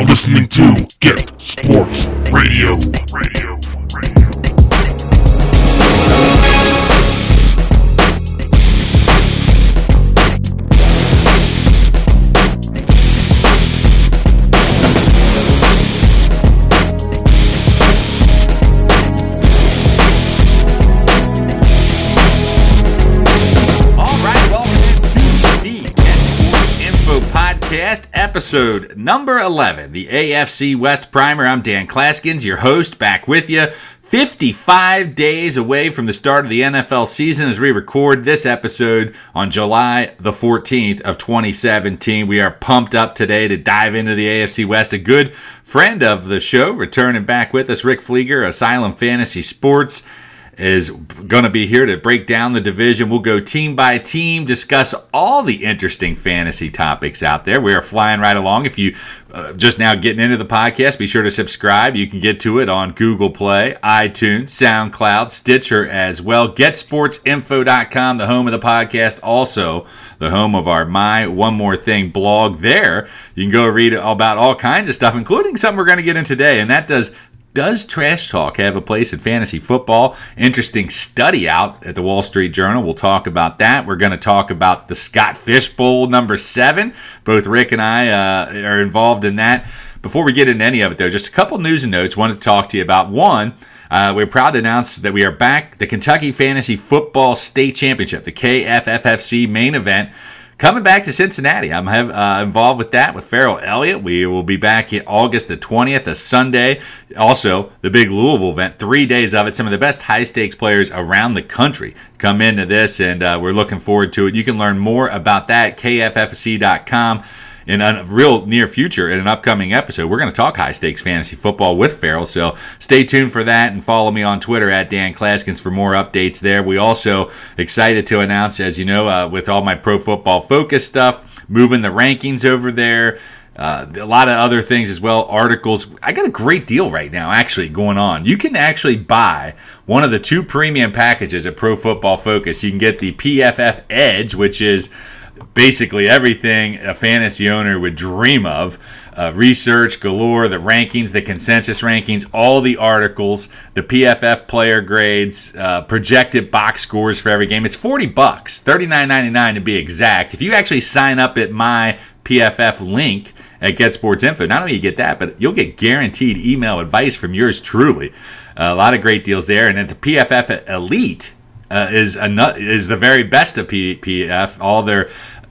listening to Get Sports Radio. Episode number 11, the AFC West Primer. I'm Dan Claskins, your host, back with you. 55 days away from the start of the NFL season as we record this episode on July the 14th of 2017. We are pumped up today to dive into the AFC West. A good friend of the show returning back with us, Rick Flieger, Asylum Fantasy Sports, is going to be here to break down the division. We'll go team by team, discuss all the interesting fantasy topics out there. We are flying right along. If you just now getting into the podcast, be sure to subscribe. You can get to it on Google Play, iTunes, SoundCloud, Stitcher as well. GetSportsInfo.com, the home of the podcast. Also, the home of our My One More Thing blog there. You can go read about all kinds of stuff, including something we're going to get in today, and that Does trash talk have a place in fantasy football? Interesting study out at the Wall Street Journal. We'll talk about that. We're going to talk about the Scott Fish Bowl number 7. Both Rick and I are involved in that. Before we get into any of it, though, just a couple news and notes I wanted to talk to you about. One, we're proud to announce that we are back. The Kentucky Fantasy Football State Championship, the KFFFC main event, coming back to Cincinnati. I'm involved with that with Farrell Elliott. We will be back August the 20th, a Sunday. Also, the big Louisville event, 3 days of it. Some of the best high-stakes players around the country come into this, and we're looking forward to it. You can learn more about that at kffc.com. In a real near future, in an upcoming episode, we're going to talk high-stakes fantasy football with Farrell, so stay tuned for that and follow me on Twitter at Dan Claskins for more updates there. We also excited to announce, as you know, with all my Pro Football Focus stuff, moving the rankings over there, a lot of other things as well, articles. I got a great deal right now actually going on. You can actually buy one of the 2 premium packages at Pro Football Focus. You can get the PFF Edge, which is basically everything a fantasy owner would dream of. Research galore, the rankings, the consensus rankings, all the articles, the PFF player grades, projected box scores for every game. It's $40, $39.99 to be exact. If you actually sign up at my PFF link at Get Sports Info, not only you get that, but you'll get guaranteed email advice from yours truly. A lot of great deals there. And at the PFF Elite is the very best of PFF. All their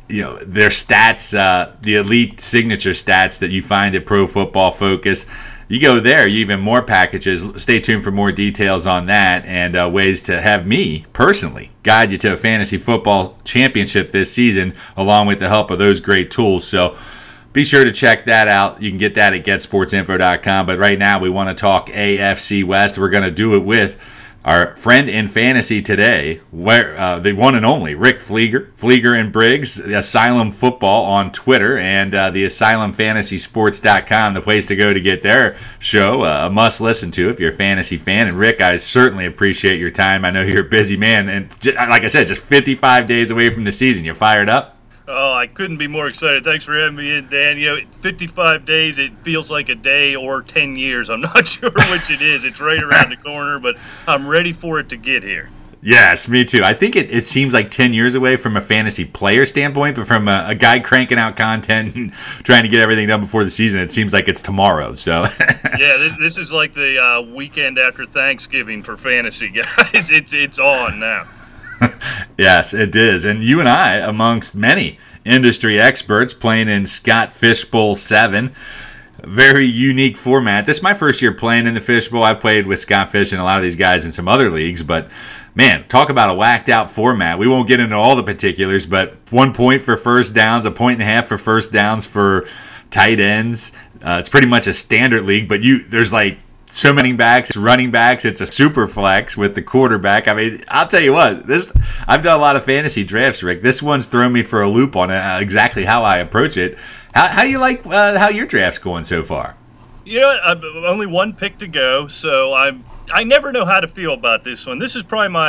stats, the elite signature stats that you find at Pro Football Focus. You go there, you even more packages. Stay tuned for more details on that and ways to have me personally guide you to a fantasy football championship this season, along with the help of those great tools. So be sure to check that out. You can get that at getsportsinfo.com. But right now we want to talk AFC West. We're going to do it with our friend in fantasy today, where the one and only Rick Flieger and Briggs, the Asylum Football on Twitter, and the AsylumFantasySports.com, the place to go to get their show, a must listen to if you're a fantasy fan. And Rick, I certainly appreciate your time. I know you're a busy man, and like I said, just 55 days away from the season. You fired up? Oh, I couldn't be more excited. Thanks for having me in, Dan. 55 days, it feels like a day or 10 years. I'm not sure which it is. It's right around the corner, but I'm ready for it to get here. Yes, me too. I think it seems like 10 years away from a fantasy player standpoint, but from a guy cranking out content and trying to get everything done before the season, it seems like it's tomorrow. So yeah, this is like the weekend after Thanksgiving for fantasy guys. It's on now. Yes, it is. And you and I, amongst many industry experts, playing in Scott Fish Bowl 7. Very unique format. This is my first year playing in the Fish Bowl. I played with Scott Fish and a lot of these guys in some other leagues, but man, talk about a whacked out format. We won't get into all the particulars, but 1 point for first downs, 1.5 points for first downs for tight ends. It's pretty much a standard league, but there's like so many running backs. It's a super flex with the quarterback. I mean, I'll tell you what, I've done a lot of fantasy drafts, Rick. This one's thrown me for a loop on exactly how I approach it. How you like how your draft's going so far? I've only one pick to go, so I never know how to feel about this one. This is probably my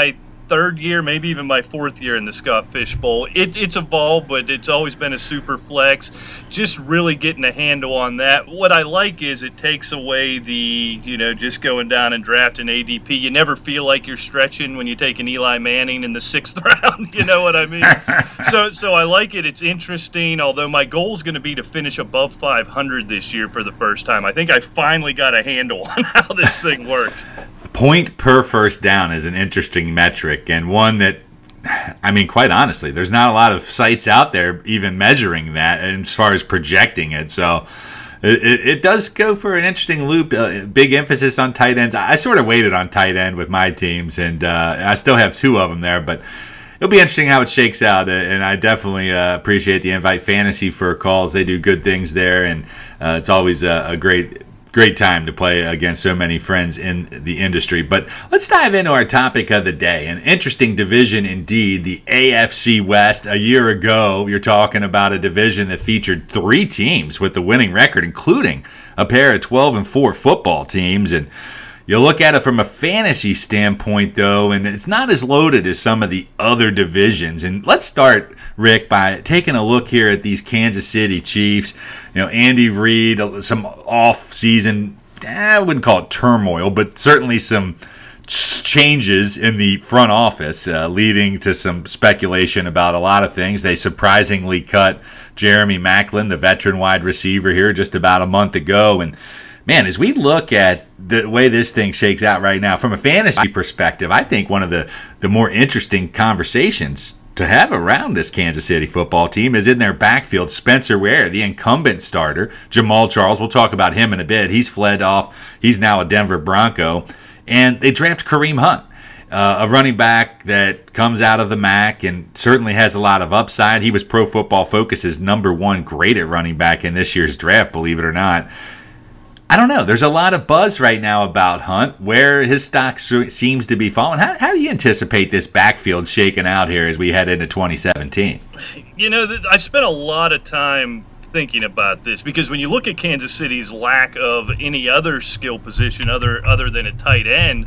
third year, maybe even my fourth year in the Scott Fish Bowl. It's evolved, but it's always been a super flex. Just really getting a handle on that. What I like is it takes away the, just going down and drafting ADP. You never feel like you're stretching when you take an Eli Manning in the 6th round. You know what I mean? So I like it. It's interesting, although my goal is going to be to finish above 500 this year for the first time. I think I finally got a handle on how this thing works. Point per first down is an interesting metric, and one that, quite honestly, there's not a lot of sites out there even measuring that as far as projecting it. So it does go for an interesting loop. Big emphasis on tight ends. I sort of waited on tight end with my teams, and I still have 2 of them there, but it'll be interesting how it shakes out, and I definitely appreciate the invite. Fantasy for calls, they do good things there, and it's always a great time to play against so many friends in the industry. But let's dive into our topic of the day. An interesting division indeed, the AFC West. A year ago, you're talking about a division that featured 3 teams with the winning record, including a pair of 12-4 football teams. And you look at it from a fantasy standpoint, though, and it's not as loaded as some of the other divisions. And let's start, Rick, by taking a look here at these Kansas City Chiefs. Andy Reid, some off-season, I wouldn't call it turmoil, but certainly some changes in the front office, leading to some speculation about a lot of things. They surprisingly cut Jeremy Maclin, the veteran wide receiver, here just about a month ago. And man, as we look at the way this thing shakes out right now, from a fantasy perspective, I think one of the more interesting conversations to have around this Kansas City football team is in their backfield. Spencer Ware, the incumbent starter, Jamal Charles, we'll talk about him in a bit. He's fled off. He's now a Denver Bronco. And they draft Kareem Hunt, a running back that comes out of the MAC and certainly has a lot of upside. He was Pro Football Focus's #1 graded running back in this year's draft, believe it or not. I don't know. There's a lot of buzz right now about Hunt, where his stock seems to be falling. How do you anticipate this backfield shaking out here as we head into 2017? I spent a lot of time thinking about this because when you look at Kansas City's lack of any other skill position other than a tight end,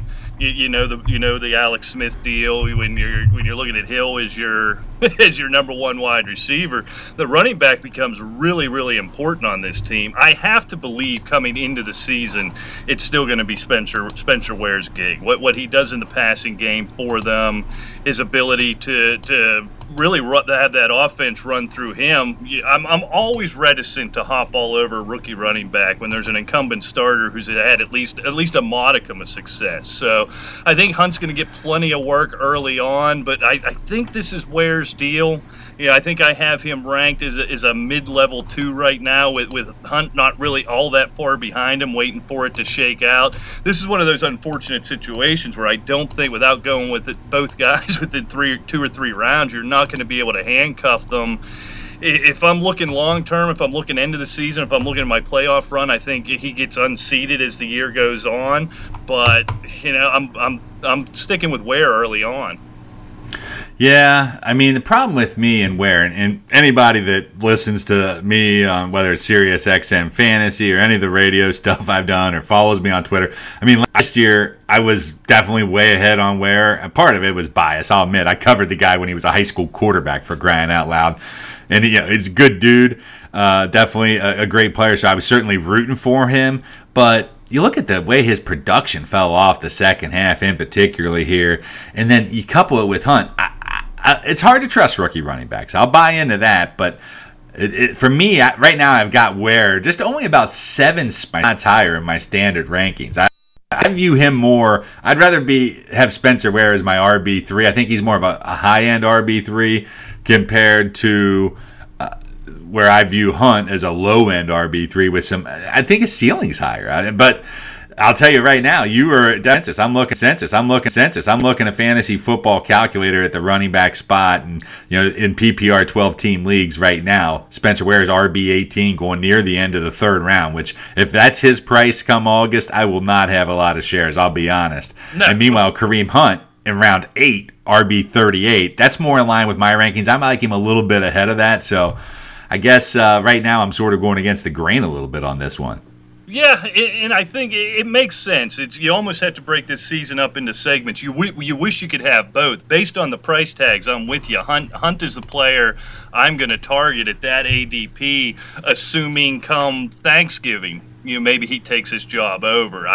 the Alex Smith deal. When you're looking at Hill as your #1 wide receiver, the running back becomes really, really important on this team. I have to believe coming into the season, it's still going to be Spencer Ware's gig. What he does in the passing game for them, his ability to really have that offense run through him. I'm always reticent to hop all over a rookie running back when there's an incumbent starter who's had at least a modicum of success. So I think Hunt's going to get plenty of work early on, but I think this is Ware's deal. I think I have him ranked as a mid-level 2 right now, with Hunt not really all that far behind him, waiting for it to shake out. This is one of those unfortunate situations where I don't think, without going with both guys within 2 or 3 rounds, you're not going to be able to handcuff them. If I'm looking long-term, if I'm looking into the season, if I'm looking at my playoff run, I think he gets unseated as the year goes on. But, I'm sticking with Ware early on. Yeah, the problem with me and Ware, and anybody that listens to me on whether it's Sirius XM Fantasy or any of the radio stuff I've done or follows me on Twitter, last year I was definitely way ahead on Ware. And part of it was bias, I'll admit. I covered the guy when he was a high school quarterback, for crying out loud. And he's a good dude, definitely a great player, so I was certainly rooting for him. But you look at the way his production fell off the second half, in particularly here, and then you couple it with Hunt. It's hard to trust rookie running backs. I'll buy into that, but for me, right now I've got Ware just only about 7 spots higher in my standard rankings. I view him more. I'd rather have Spencer Ware as my RB3. I think he's more of a high-end RB3 compared to where I view Hunt as a low-end RB3 with some. I think his ceiling's higher, but I'll tell you right now, you are census. I'm looking a fantasy football calculator at the running back spot, and in PPR 12-team leagues right now, Spencer Ware is RB18 going near the end of the 3rd round. Which, if that's his price come August, I will not have a lot of shares. I'll be honest. No. And meanwhile, Kareem Hunt in round 8, RB38. That's more in line with my rankings. I like him a little bit ahead of that. So I guess right now I'm sort of going against the grain a little bit on this one. Yeah, and I think it makes sense. You almost have to break this season up into segments. You wish you could have both. Based on the price tags, I'm with you. Hunt is the player I'm going to target at that ADP, assuming come Thanksgiving, maybe he takes his job over.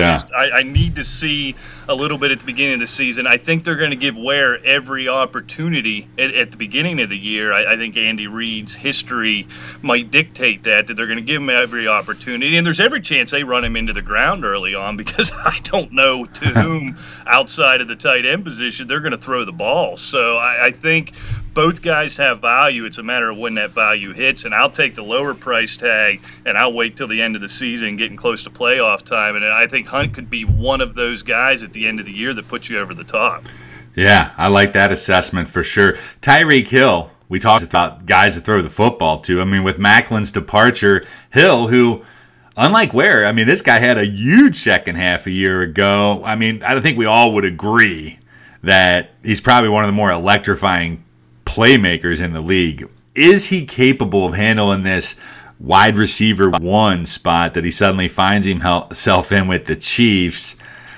I need to see a little bit at the beginning of the season. I think they're going to give Ware every opportunity at the beginning of the year. I think Andy Reid's history might dictate that they're going to give him every opportunity, and there's every chance they run him into the ground early on, because I don't know to whom outside of the tight end position they're going to throw the ball. So I think both guys have value. It's a matter of when that value hits, and I'll take the lower price tag, and I'll wait till the end of the season, getting close to playoff time. And I think Hunt could be one of those guys at the end of the year that puts you over the top. Yeah, I like that assessment for sure. Tyreek Hill, we talked about guys to throw the football to. I mean, with Macklin's departure, Hill, who, unlike Ware, I mean, this guy had a huge second half a year ago. I mean, I think we all would agree that he's probably one of the more electrifying playmakers in the league. Is he capable of handling this wide receiver one spot that he suddenly finds himself in with the Chiefs?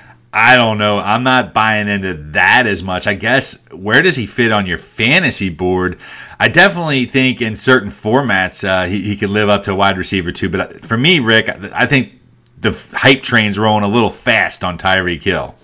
I don't know. I'm not buying into that as much. I guess, where does he fit on your fantasy board? I definitely think in certain formats he could live up to a wide receiver too. But for me, Rick, I think the hype train's rolling a little fast on Tyreek Hill.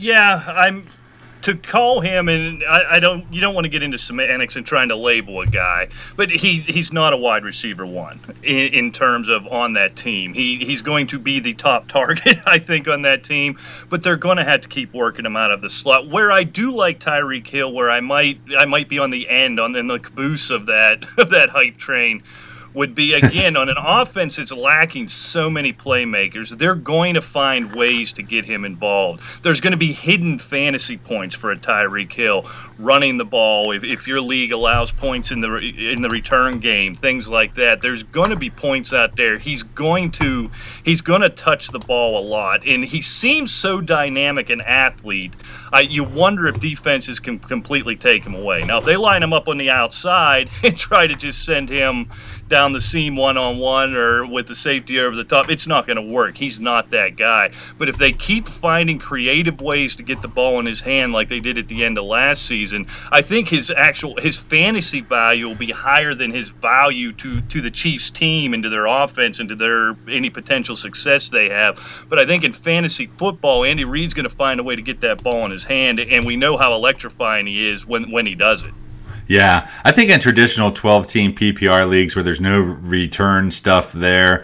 Yeah, to call him, and you don't want to get into semantics and trying to label a guy, but he's not a wide receiver one in terms of on that team. He's going to be the top target, I think, on that team, but they're going to have to keep working him out of the slot. Where I do like Tyreek Hill, where I might be on the end, in the caboose of that hype train, would be, again, on an offense that's lacking so many playmakers, they're going to find ways to get him involved. There's going to be hidden fantasy points for a Tyreek Hill running the ball. If your league allows points in the return game, things like that, there's going to be points out there. He's going to touch the ball a lot, and he seems so dynamic an athlete. You wonder if defenses can completely take him away. Now, if they line him up on the outside and try to just send him down the seam one-on-one or with the safety over the top, it's not going to work. He's not that guy. But if they keep finding creative ways to get the ball in his hand like they did at the end of last season, I think his fantasy value will be higher than his value to the Chiefs team and to their offense and to any potential success they have. But I think in fantasy football, Andy Reid's going to find a way to get that ball in his hand, and we know how electrifying he is when he does it. Yeah, I think in traditional 12-team PPR leagues where there's no return stuff there,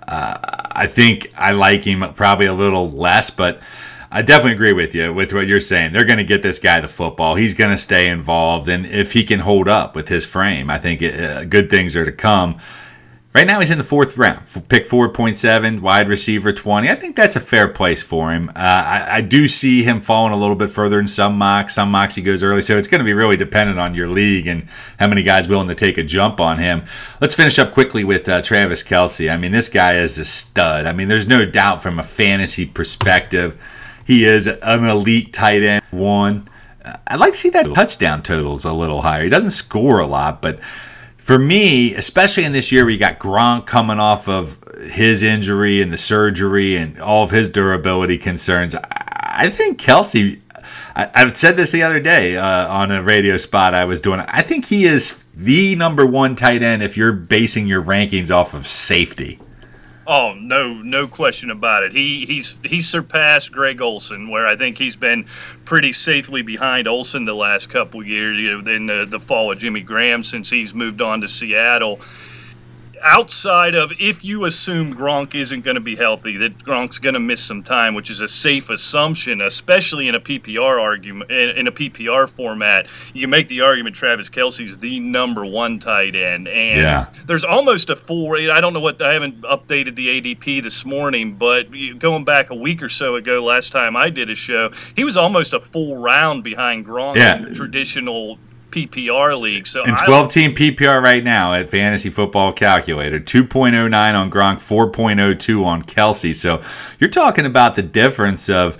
I think I like him probably a little less, but I definitely agree with you with what you're saying. They're going to get this guy the football. He's going to stay involved, and if he can hold up with his frame, I think good things are to come. Right now he's in the fourth round, pick 4.7, wide receiver 20. I think that's a fair place for him. I do see him falling a little bit further in some mocks. Some mocks he goes early, so it's going to be really dependent on your league and how many guys willing to take a jump on him. Let's finish up quickly with Travis Kelce. I mean, this guy is a stud. I mean, there's no doubt from a fantasy perspective, he is an elite tight end one. I'd like to see that touchdown totals a little higher. He doesn't score a lot, but for me, especially in this year where you got Gronk coming off of his injury and the surgery and all of his durability concerns, I think Kelce, I've said this the other day on a radio spot I was doing, I think he is the number one tight end if you're basing your rankings off of safety. Oh, no question about it. He's surpassed Greg Olsen, where I think he's been pretty safely behind Olsen the last couple years, in the fall of Jimmy Graham since he's moved on to Seattle. Outside of, if you assume Gronk isn't going to be healthy, that Gronk's going to miss some time, which is a safe assumption, especially in a PPR argument, in a PPR format, you make the argument Travis Kelce's the number one tight end. And there's almost I don't know I haven't updated the ADP this morning, but going back a week or so ago, last time I did a show, he was almost a full round behind Gronk in traditional PPR league. So in 12-team PPR right now at Fantasy Football Calculator, 2.09 on Gronk, 4.02 on Kelce. So you're talking about the difference of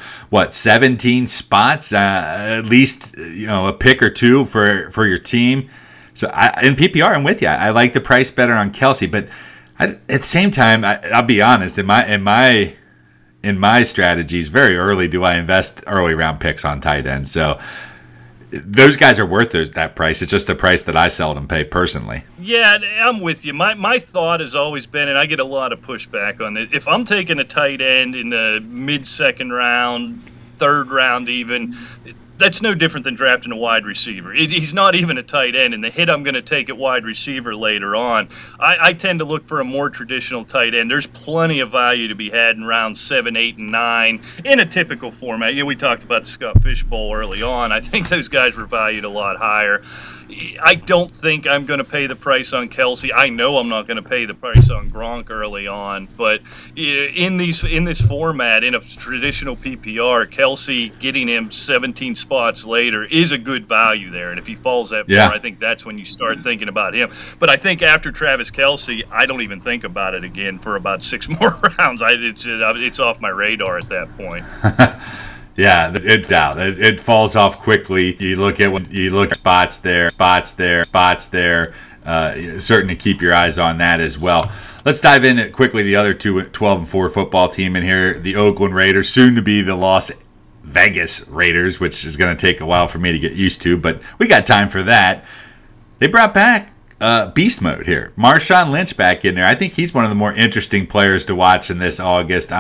17 spots, at least a pick or two for your team. So in PPR, I'm with you. I like the price better on Kelce, but At the same time, I'll be honest. In my strategies, very early do I invest early round picks on tight ends. So those guys are worth that price. It's just a price that I seldom pay personally. Yeah, I'm with you. My thought has always been, and I get a lot of pushback on it, if I'm taking a tight end in the mid-second round, third round even, that's no different than drafting a wide receiver. He's not even a tight end, and the hit I'm going to take at wide receiver later on, I tend to look for a more traditional tight end. There's plenty of value to be had in rounds 7, 8, and 9 in a typical format. We talked about the Scott Fish Bowl early on. I think those guys were valued a lot higher. I don't think I'm going to pay the price on Kelce. I know I'm not going to pay the price on Gronk early on, but in this format, in a traditional PPR, Kelce getting him 17 spots later is a good value there. And if he falls that far, I think that's when you start thinking about him. But I think after Travis Kelce, I don't even think about it again for about 6 more rounds. It's off my radar at that point. Yeah, it falls off quickly. You look at spots there. Certainly keep your eyes on that as well. Let's dive in quickly. The other 12-4 football team in here, the Oakland Raiders, soon to be the Las Vegas Raiders, which is going to take a while for me to get used to, but we got time for that. They brought back beast mode here. Marshawn Lynch back in there. I think he's one of the more interesting players to watch in this August.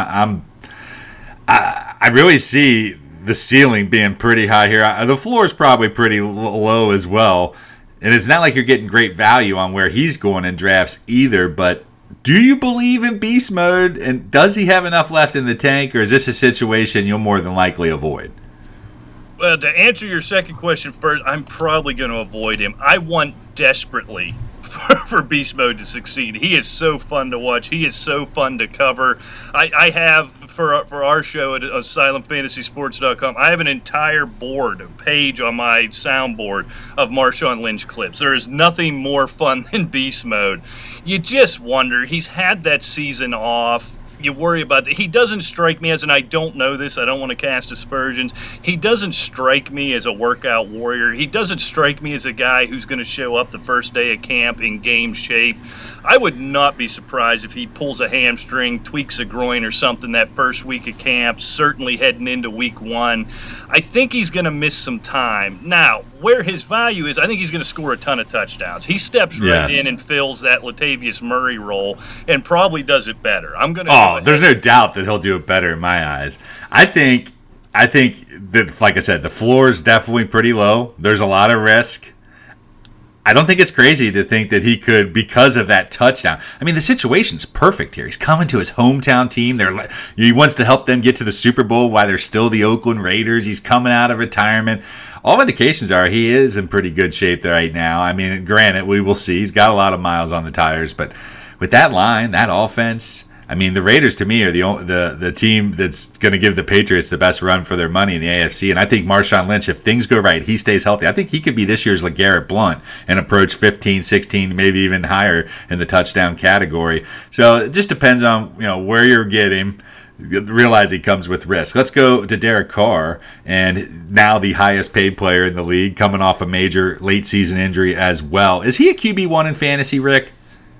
I really see the ceiling being pretty high here. The floor is probably pretty low as well. And it's not like you're getting great value on where he's going in drafts either. But do you believe in beast mode? And does he have enough left in the tank? Or is this a situation you'll more than likely avoid? Well, to answer your second question first, I'm probably going to avoid him. I want desperately for beast mode to succeed. He is so fun to watch. He is so fun to cover. I have, for our show at AsylumFantasySports.com, I have an entire page on my soundboard of Marshawn Lynch clips. There is nothing more fun than beast mode. You just wonder, he's had that season off. You worry about that. He doesn't strike me as, and I don't know this, I don't want to cast aspersions, he doesn't strike me as a workout warrior. He doesn't strike me as a guy who's going to show up the first day of camp in game shape. I would not be surprised if he pulls a hamstring, tweaks a groin or something that first week of camp, certainly heading into week 1. I think he's going to miss some time. Now, where his value is, I think he's going to score a ton of touchdowns. He steps right in and fills that Latavius Murray role and probably does it better. There's no doubt that he'll do it better in my eyes. I think that, like I said, the floor is definitely pretty low. There's a lot of risk. I don't think it's crazy to think that he could, because of that touchdown. I mean, the situation's perfect here. He's coming to his hometown team. He wants to help them get to the Super Bowl while they're still the Oakland Raiders. He's coming out of retirement. All indications are he is in pretty good shape right now. I mean, granted, we will see. He's got a lot of miles on the tires, but with that line, that offense, I mean, the Raiders, to me, are the team that's going to give the Patriots the best run for their money in the AFC. And I think Marshawn Lynch, if things go right, he stays healthy. I think he could be this year's LeGarrette Blount and approach 15, 16, maybe even higher in the touchdown category. So it just depends on where you're getting. Realize he comes with risk. Let's go to Derek Carr, and now the highest paid player in the league, coming off a major late season injury as well. Is he a QB1 in fantasy, Rick?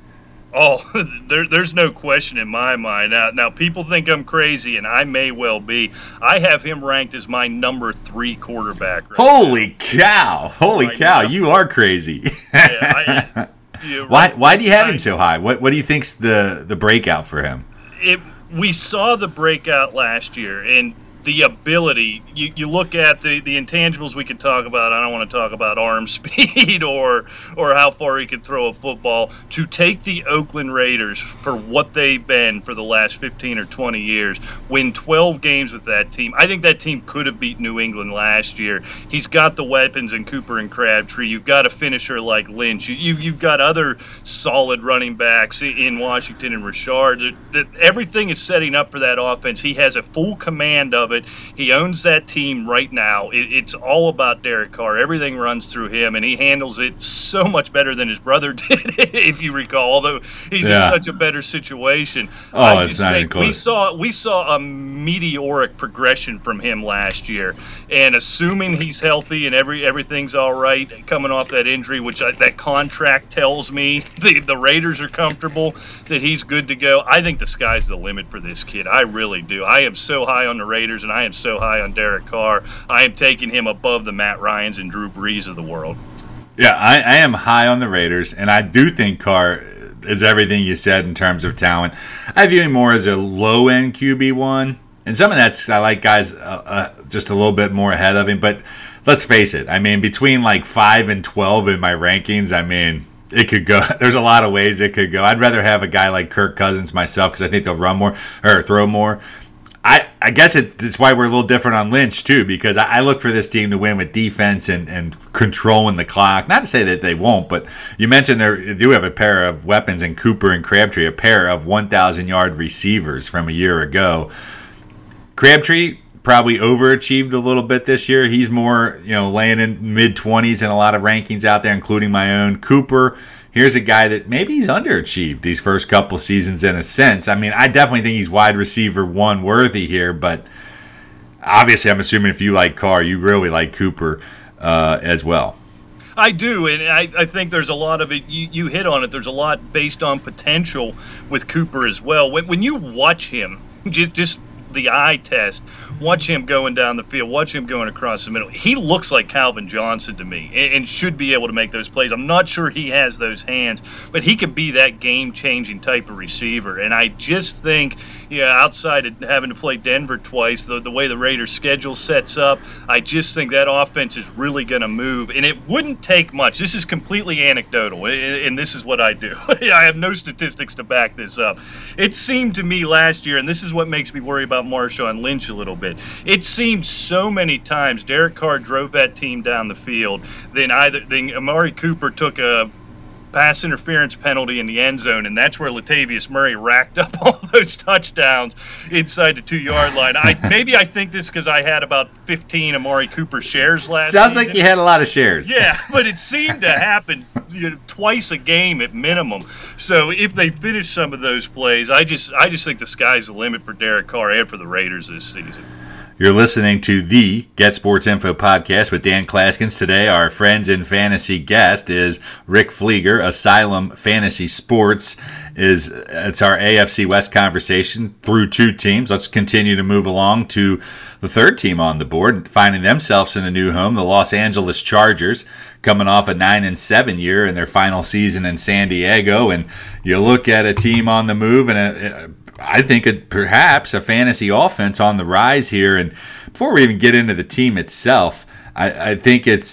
Oh, there's no question in my mind. Now, people think I'm crazy, and I may well be. I have him ranked as my number 3 quarterback. Holy cow! You are crazy. Why do you have him so high? What do you think's the breakout for him? We saw the breakout last year, and the ability, you look at the intangibles we could talk about. I don't want to talk about arm speed or how far he could throw a football. To take the Oakland Raiders for what they've been for the last 15 or 20 years, win 12 games with that team. I think that team could have beat New England last year. He's got the weapons in Cooper and Crabtree. You've got a finisher like Lynch. You've got other solid running backs in Washington and Richard. Everything is setting up for that offense. He has a full command of of it. He owns that team right now. It's all about Derek Carr. Everything runs through him, and he handles it so much better than his brother did, if you recall, although he's in such a better situation. Oh, it's not even close. We saw a meteoric progression from him last year, and assuming he's healthy and everything's all right coming off that injury, which that contract tells me the Raiders are comfortable that he's good to go. I think the sky's the limit for this kid. I really do. I am so high on the Raiders, and I am so high on Derek Carr. I am taking him above the Matt Ryans and Drew Brees of the world. Yeah, I am high on the Raiders, and I do think Carr is everything you said in terms of talent. I view him more as a low-end QB1, and some of that's, I like guys just a little bit more ahead of him, but let's face it. I mean, between like 5 and 12 in my rankings, I mean, it could go. There's a lot of ways it could go. I'd rather have a guy like Kirk Cousins myself because I think they'll run more or throw more. I guess it's why we're a little different on Lynch, too, because I look for this team to win with defense and controlling the clock. Not to say that they won't, but you mentioned they do have a pair of weapons in Cooper and Crabtree, a pair of 1,000-yard receivers from a year ago. Crabtree probably overachieved a little bit this year. He's more, laying in mid-20s in a lot of rankings out there, including my own. Cooper, here's a guy that maybe he's underachieved these first couple seasons in a sense. I mean, I definitely think he's wide receiver one worthy here, but obviously I'm assuming if you like Carr, you really like Cooper as well. I do, and I think there's a lot of it. You hit on it. There's a lot based on potential with Cooper as well. When you watch him, just the eye test, watch him going down the field, watch him going across the middle. He looks like Calvin Johnson to me and should be able to make those plays. I'm not sure he has those hands, but he could be that game-changing type of receiver. And I just think, outside of having to play Denver twice, the way the Raiders' schedule sets up, I just think that offense is really going to move. And it wouldn't take much. This is completely anecdotal, and this is what I do. I have no statistics to back this up. It seemed to me last year, and this is what makes me worry about Marshawn Lynch a little bit. It seemed so many times Derek Carr drove that team down the field, then Amari Cooper took a pass interference penalty in the end zone, and that's where Latavius Murray racked up all those touchdowns inside the 2-yard line. I think this because I had about 15 Amari Cooper shares last Sounds season. like you had a lot of shares. Yeah, but it seemed to happen twice a game at minimum. So if they finish some of those plays, I just think the sky's the limit for Derek Carr and for the Raiders this season. You're listening to the Get Sports Info podcast with Dan Klaskins. Today, our friends in fantasy guest is Rick Flieger, Asylum Fantasy Sports. It's our AFC West conversation through 2 teams. Let's continue to move along to the third team on the board, finding themselves in a new home, the Los Angeles Chargers, coming off a 9-7 year in their final season in San Diego. And you look at a team on the move and I think perhaps a fantasy offense on the rise here. And before we even get into the team itself, I think it's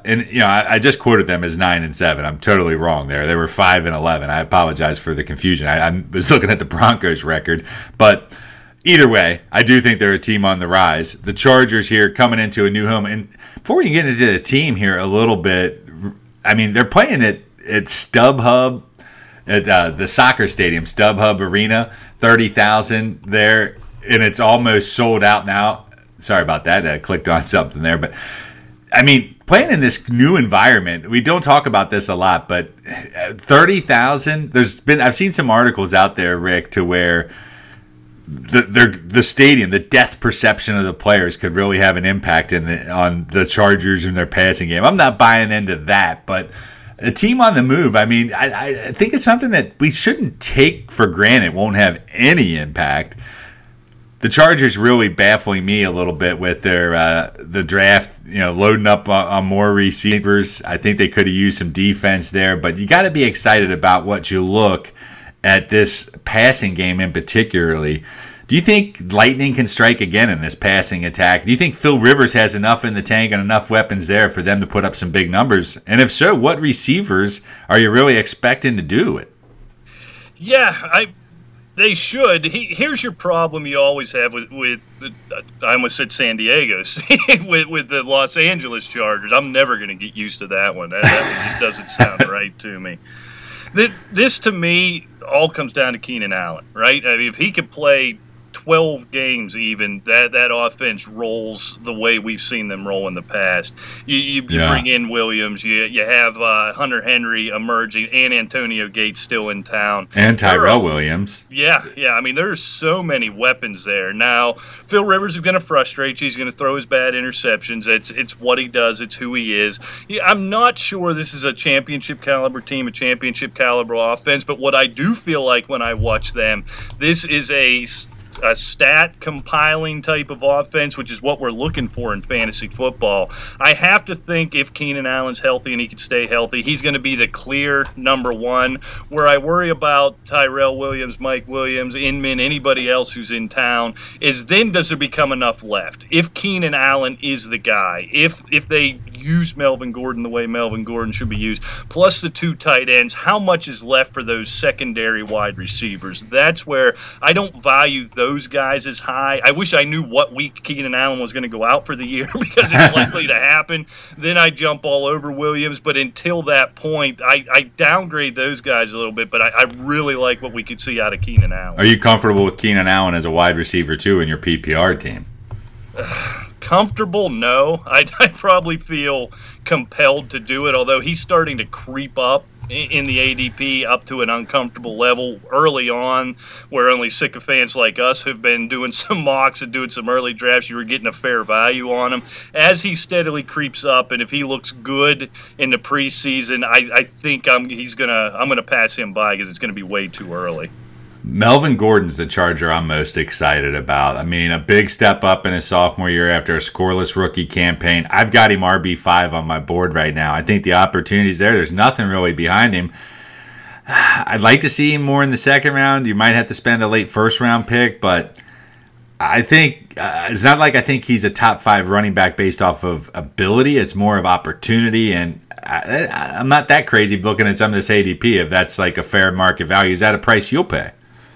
I just quoted them as 9-7. I'm totally wrong there. They were 5-11. I apologize for the confusion. I was looking at the Broncos record, but either way, I do think they're a team on the rise. The Chargers here coming into a new home, and before we get into the team here a little bit, I mean they're playing at StubHub. At the soccer stadium, StubHub Arena, 30,000 there, and it's almost sold out now. Sorry about that. I clicked on something there. But, I mean, playing in this new environment, we don't talk about this a lot, but 30,000, I've seen some articles out there, Rick, to where the stadium, the depth perception of the players could really have an impact on the Chargers and their passing game. I'm not buying into that, but a team on the move, I mean, I think it's something that we shouldn't take for granted won't have any impact. The Chargers really baffling me a little bit with their the draft, loading up on more receivers. I think they could have used some defense there, but you got to be excited about what you look at this passing game in particularly. Do you think lightning can strike again in this passing attack? Do you think Phil Rivers has enough in the tank and enough weapons there for them to put up some big numbers? And if so, what receivers are you really expecting to do it? Yeah, they should. Here's your problem you always have with I almost said San Diego, with the Los Angeles Chargers. I'm never going to get used to that one. That one just doesn't sound right to me. This, to me, all comes down to Keenan Allen, right? I mean, if he could play 12 games even, that offense rolls the way we've seen them roll in the past. You bring in Williams, you have Hunter Henry emerging, and Antonio Gates still in town. And Tyrell Williams. Yeah. I mean, there's so many weapons there. Now, Phil Rivers is going to frustrate you. He's going to throw his bad interceptions. It's what he does. It's who he is. I'm not sure this is a championship caliber team, a championship caliber offense, but what I do feel like when I watch them, this is a stat compiling type of offense, which is what we're looking for in fantasy football. I have to think if Keenan Allen's healthy and he can stay healthy, he's going to be the clear number one. Where I worry about Tyrell Williams, Mike Williams, Inman, anybody else who's in town, is then does there become enough left? If Keenan Allen is the guy, if they use Melvin Gordon the way Melvin Gordon should be used, plus the 2 tight ends, how much is left for those secondary wide receivers? That's where I don't value those guys as high. I wish I knew what week Keenan Allen was going to go out for the year because it's likely to happen. Then I jump all over Williams. But until that point, I downgrade those guys a little bit. But I really like what we could see out of Keenan Allen. Are you comfortable with Keenan Allen as a wide receiver, too, in your PPR team? Comfortable? No. I probably feel compelled to do it, although he's starting to creep up in the ADP up to an uncomfortable level early on, where only sycophants like us have been doing some mocks and doing some early drafts. You were getting a fair value on him. As he steadily creeps up, and if he looks good in the preseason, I think I'm gonna pass him by because it's gonna be way too early. Melvin Gordon's the Charger I'm most excited about. I mean, a big step up in his sophomore year after a scoreless rookie campaign. I've got him RB5 on my board right now. I think the opportunity's there. There's nothing really behind him. I'd like to see him more in the second round. You might have to spend a late first round pick, but I think it's not like I think he's a top 5 running back based off of ability. It's more of opportunity, and I'm not that crazy looking at some of this ADP if that's like a fair market value. Is that a price you'll pay?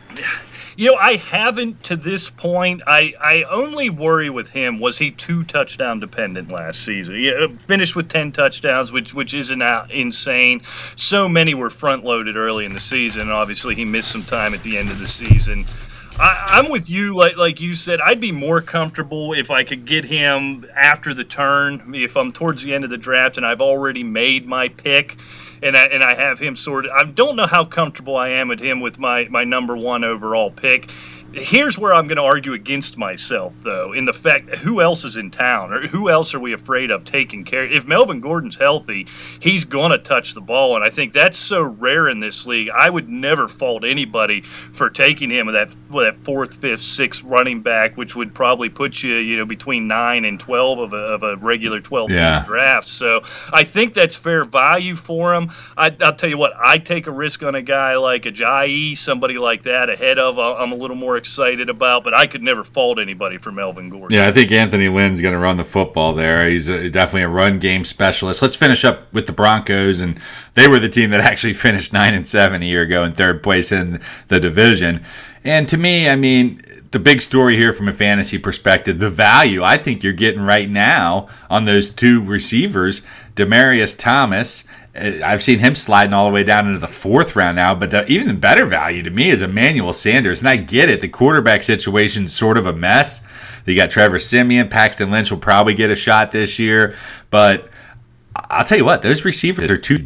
I haven't to this point. I only worry with him was he 2 touchdown dependent last season. Finished with 10 touchdowns, which isn't insane. So many were front loaded early in the season, and obviously he missed some time at the end of the season. I'm with you, like you said. I'd be more comfortable if I could get him after the turn. If I'm towards the end of the draft and I've already made my pick, and I have him sorted. I don't know how comfortable I am with him with my number 1 overall pick. Here's where I'm going to argue against myself, though, in the fact who else is in town, or who else are we afraid of taking care? If Melvin Gordon's healthy, he's going to touch the ball, and I think that's so rare in this league. I would never fault anybody for taking him with that 4th, 5th, 6th running back, which would probably put you, between 9 and 12 of a regular 12-team draft. So I think that's fair value for him. I'll tell you what, I take a risk on a guy like Ajayi, somebody like that ahead of. I'm a little more excited about, but I could never fault anybody for Melvin Gordon. Yeah, I think Anthony Lynn's going to run the football there. He's definitely a run game specialist. Let's finish up with the Broncos, and they were the team that actually finished 9-7 a year ago in 3rd place in the division. And to me, I mean, the big story here from a fantasy perspective, the value I think you're getting right now on those 2 receivers, Demaryius Thomas. I've seen him sliding all the way down into the 4th round now, but even the better value to me is Emmanuel Sanders. And I get it. The quarterback situation's sort of a mess. You got Trevor Siemian. Paxton Lynch will probably get a shot this year. But I'll tell you what, those receivers are too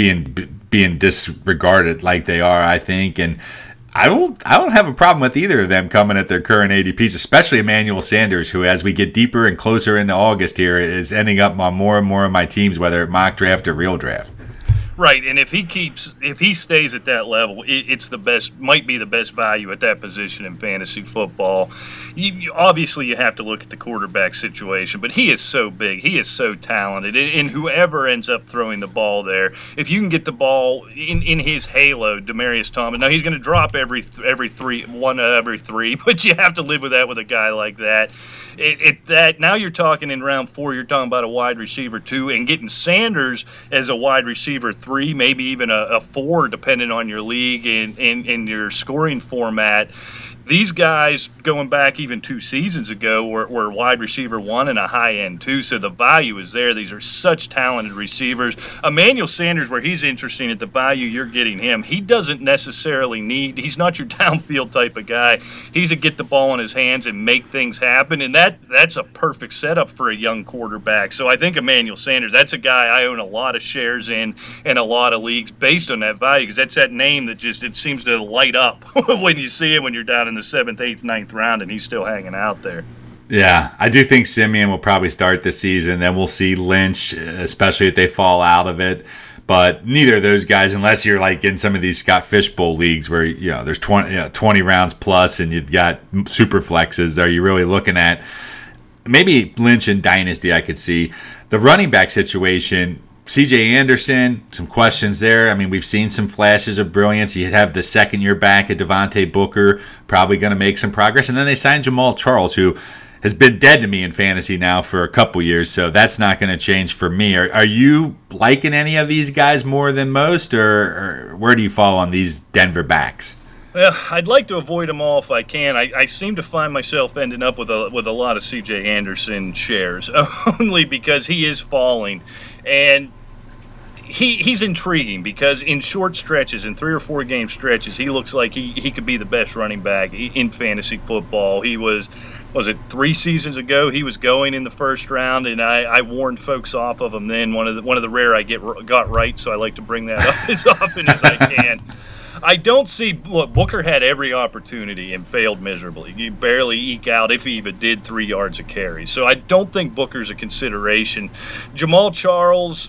being disregarded like they are, I think. And I don't have a problem with either of them coming at their current ADPs, especially Emmanuel Sanders, who, as we get deeper and closer into August here, is ending up on more and more of my teams, whether mock draft or real draft. Right, and if he stays at that level, it's the best, might be the best value at that position in fantasy football. Obviously, you have to look at the quarterback situation, but he is so big, he is so talented, and whoever ends up throwing the ball there, if you can get the ball in his halo, Demaryius Thomas. Now he's going to drop every 3, but you have to live with that with a guy like that. That now you're talking in round 4, you're talking about a wide receiver 2, and getting Sanders as a wide receiver 3, maybe even a 4, depending on your league and your scoring format. These guys, going back even 2 seasons ago, were wide receiver 1 and a high end 2, so the value is there. These are such talented receivers. Emmanuel Sanders, where he's interesting at the value you're getting him, he doesn't necessarily he's not your downfield type of guy. He's a get the ball in his hands and make things happen, and that's a perfect setup for a young quarterback. So I think Emmanuel Sanders, that's a guy I own a lot of shares in a lot of leagues based on that value, because that's that name that just, it seems to light up when you see it when you're down in the 7th, 8th, 9th round, and he's still hanging out there. Yeah, I do think Simeon will probably start this season. Then we'll see Lynch, especially if they fall out of it. But neither of those guys, unless you're like in some of these Scott Fishbowl leagues where there's 20 rounds plus and you've got super flexes, are you really looking at maybe Lynch and Dynasty? I could see the running back situation. C.J. Anderson, some questions there. I mean, we've seen some flashes of brilliance. You have the second-year back at Devontae Booker, probably going to make some progress. And then they signed Jamal Charles, who has been dead to me in fantasy now for a couple years, so that's not going to change for me. Are you liking any of these guys more than most, or where do you fall on these Denver backs? Well, I'd like to avoid them all if I can. I seem to find myself ending up with a lot of C.J. Anderson shares, only because he is falling. And he's intriguing because in short stretches, in 3 or 4 game stretches, he looks like he could be the best running back in fantasy football. He was it 3 seasons ago? He was going in the first round, and I warned folks off of him then. One of the rare I got right, so I like to bring that up as often as I can. I don't see. Look, Booker had every opportunity and failed miserably. He barely eke out, if he even did, 3 yards a carry. So I don't think Booker's a consideration. Jamal Charles,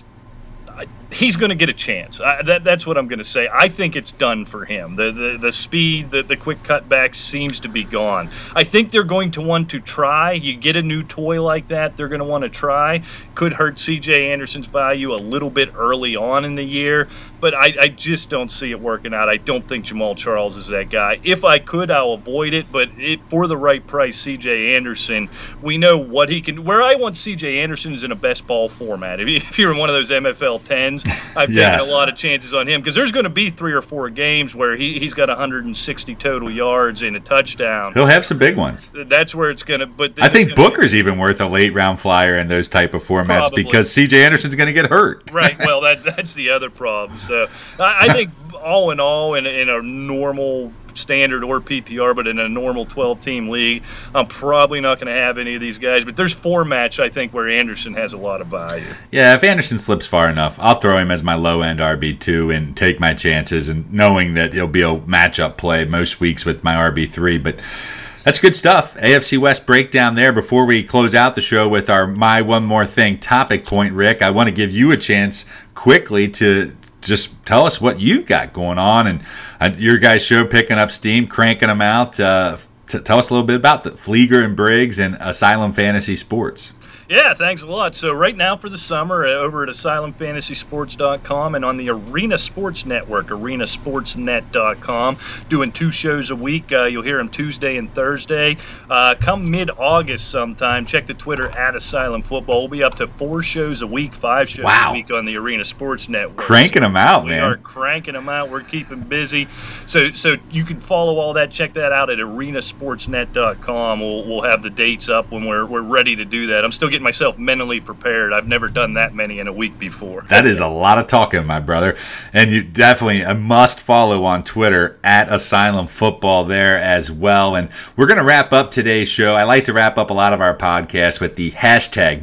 he's going to get a chance. That's what I'm going to say. I think it's done for him. The speed, the quick cutback seems to be gone. I think they're going to want to try. You get a new toy like that, they're going to want to try. Could hurt C.J. Anderson's value a little bit early on in the year, but I just don't see it working out. I don't think Jamal Charles is that guy. If I could, I'll avoid it, but for the right price, C.J. Anderson, we know what he can. Where I want C.J. Anderson is in a best ball format. If you're in one of those MFL 10s, I've taken a lot of chances on him because there's going to be 3 or 4 games where he's got 160 total yards and a touchdown. He'll have some big ones. That's where it's going to. But I think Booker's even worth a late round flyer in those type of formats because C.J. Anderson's going to get hurt. Right. Well, that's the other problem. So I think all in all, in a normal standard or PPR, but in a normal 12-team league, I'm probably not going to have any of these guys. But there's formats, I think, where Anderson has a lot of value. Yeah, if Anderson slips far enough, I'll throw him as my low-end RB2 and take my chances, and knowing that it'll be a matchup play most weeks with my RB3. But that's good stuff. AFC West breakdown there. Before we close out the show with our My One More Thing topic point, Rick, I want to give you a chance quickly to just tell us what you've got going on and your guys' show picking up steam, cranking them out. Tell us a little bit about the Flieger and Briggs and Asylum Fantasy Sports. Yeah, thanks a lot. So right now for the summer, over at AsylumFantasySports.com and on the Arena Sports Network, arenasportsnet.com, doing 2 shows a week. You'll hear them Tuesday and Thursday. Come mid-August sometime, check the Twitter at Asylum Football. We'll be up to 4 shows a week, 5 shows a week on the Arena Sports Network. Cranking them out, man. We are cranking them out. We're keeping busy. So you can follow all that. Check that out at arenasportsnet.com. We'll have the dates up when we're ready to do that. I'm still getting myself mentally prepared. I've never done that many in a week before. That is a lot of talking, my brother. And you definitely a must follow on Twitter at Asylum Football there as well. And we're going to wrap up today's show. I like to wrap up a lot of our podcasts with the hashtag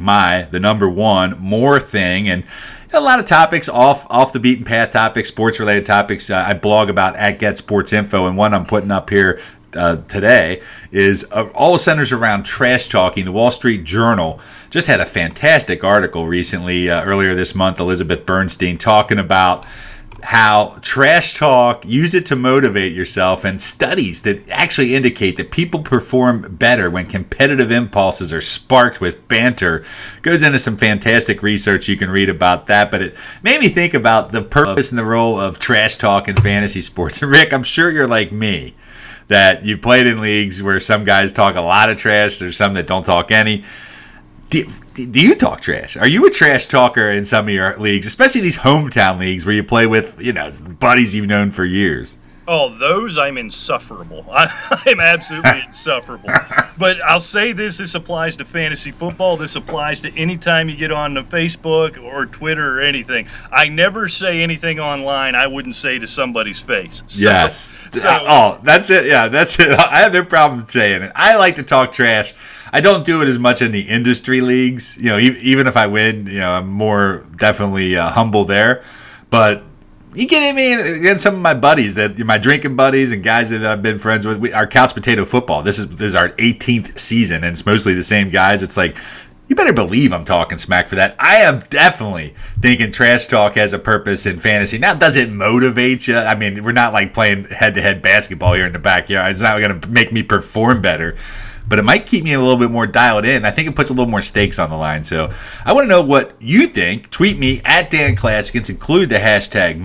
#1MoreThing. And a lot of topics, off the beaten path topics, sports related topics. I blog about at Get Sports Info, and one I'm putting up here today is all centers around trash talking. The Wall Street Journal just had a fantastic article recently, earlier this month, Elizabeth Bernstein, talking about how trash talk, use it to motivate yourself, and studies that actually indicate that people perform better when competitive impulses are sparked with banter. Goes into some fantastic research. You can read about that, but it made me think about the purpose and the role of trash talk in fantasy sports. Rick, I'm sure you're like me, that you played in leagues where some guys talk a lot of trash. There's some that don't talk any. Do you talk trash? Are you a trash talker in some of your leagues, especially these hometown leagues where you play with, buddies you've known for years? Oh, those I'm insufferable. I'm absolutely insufferable. But I'll say this applies to fantasy football. This applies to any time you get on the Facebook or Twitter or anything. I never say anything online I wouldn't say to somebody's face. Yes. That's it. Yeah, that's it. I have no problem saying it. I like to talk trash. I don't do it as much in the industry leagues. Even if I win, I'm more definitely humble there. But you get at me and some of my buddies, my drinking buddies and guys that I've been friends with. Our Couch Potato Football. This is our 18th season, and it's mostly the same guys. It's like, you better believe I'm talking smack for that. I am definitely thinking trash talk has a purpose in fantasy. Now, does it motivate you? I mean, we're not like playing head-to-head basketball here in the backyard. It's not going to make me perform better. But it might keep me a little bit more dialed in. I think it puts a little more stakes on the line. So I want to know what you think. Tweet me at Dan Claskins. Include the hashtag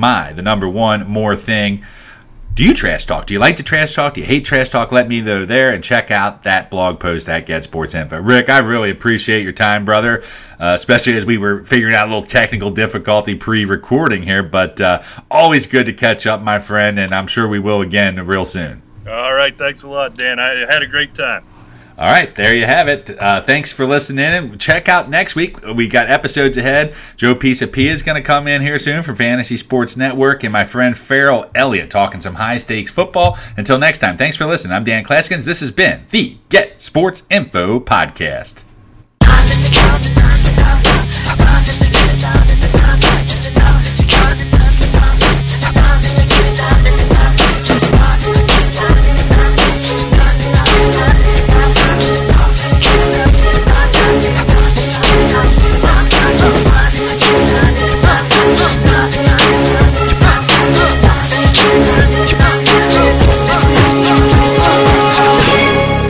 #1MoreThing. Do you trash talk? Do you like to trash talk? Do you hate trash talk? Let me know there, and check out that blog post at Get Sports Info. Rick, I really appreciate your time, brother, especially as we were figuring out a little technical difficulty pre-recording here. But always good to catch up, my friend, and I'm sure we will again real soon. All right. Thanks a lot, Dan. I had a great time. All right, there you have it. Thanks for listening in. Check out next week. We got episodes ahead. Joe Pisapia is going to come in here soon from Fantasy Sports Network, and my friend Farrell Elliott talking some high-stakes football. Until next time, thanks for listening. I'm Dan Claskins. This has been the Get Sports Info Podcast.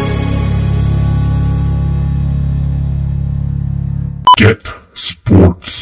Get Sports